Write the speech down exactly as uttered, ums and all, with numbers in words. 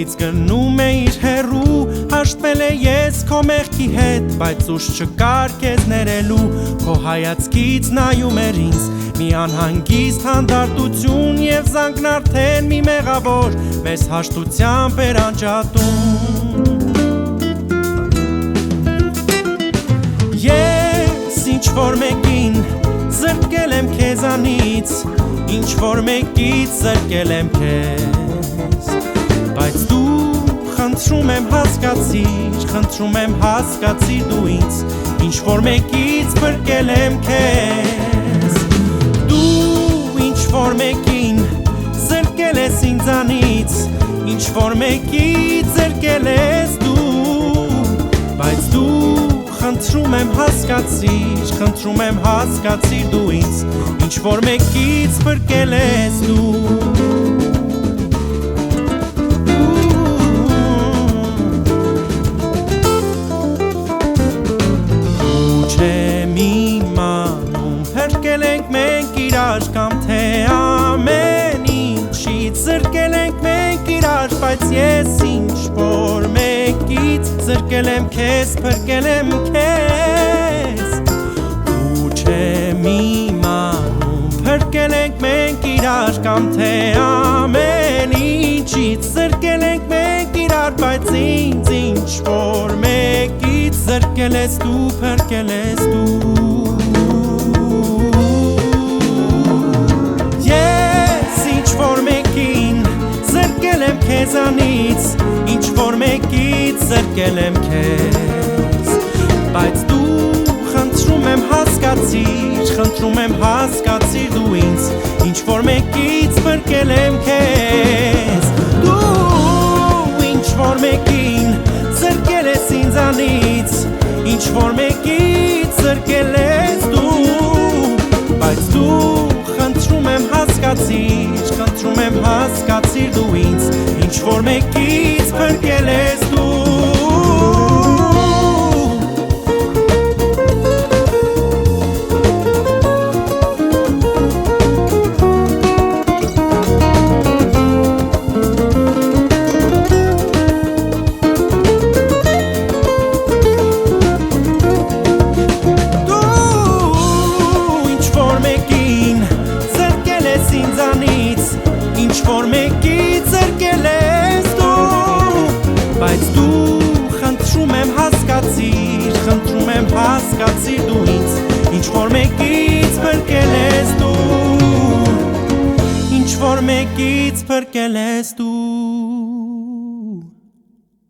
ինձնից գնում է իր հեռու, հաշտվել է ես քո մեղքի հետ, բայց ուժ չկար քեզ ներելու, քո հայացքից նայում էր ինձ մի անհանգիստ հանդարտություն և զանգն արդեն մի մեղավոր մեզ հաշտությամբ էր անջատում։ Ես ինչ-որ մեկին զրկել եմ քեզանից, ինչ-որ մեկից զրկել եմ քեզ, բայց դու խնդրում եմ հասկացիր, խնդրում եմ հասկացիր դու ինձ, ինչ-որ մեկից փրկել եմ քեզ, դու ինչ-որ մեկին զրկել ես ինձանից, ինչ-որ մեկից զրկել ես դու, բայց դու խնդրում եմ հասկացիր, խնդրում եմ հասկացիր դու ինձ, ինչ-որ մեկից փրկել ես դու։ Փրկել ենք մենք իրար կամ թե ամեն ինչից զրկել ենք մենք իրար, բայց ես ինչ-որ մեկից զրկել եմ քեզ, փրկել եմ քեզ, ու չեմ իմանում փրկել ենք մենք իրար կամ թե ամեն ինչից զրկել ենք մենք իրար, բայց ինձ ինչ-որ մեկից զրկել ես դու, փրկել ես դու։ Քեզանից ինչ-որ մեկից զրկել եմ քեզ, բայց դու խնդրում եմ հասկացիր, խնդրում եմ հասկացիր դու ինձ, ինչ-որ մեկից փրկել եմ քեզ, դու ինչ-որ մեկին զրկել ես ինձանից, ինչ-որ մեկից զրկել ես դու, բայց դու խնդրում եմ հասկացիր, խնդրում եմ հասկացիր դու ինձ, ինչ-որ մեկից փրկել ես դու։ Ինչ-որ մեկից զրկել ես դու, բայց դու խնդրում եմ հասկացիր, խնդրում եմ հասկացիր դու ինձ, ինչ-որ մեկից փրկել ես դու, ինչ-որ մեկից փրկել ես դու։